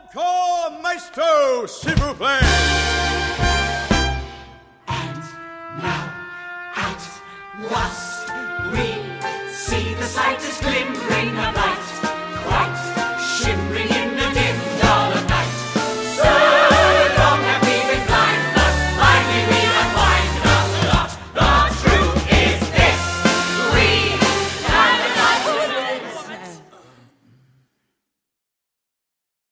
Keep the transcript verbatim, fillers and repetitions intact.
Encore, maestro, s'il vous plaît. And now, at last, we see the slightest glimmering of light.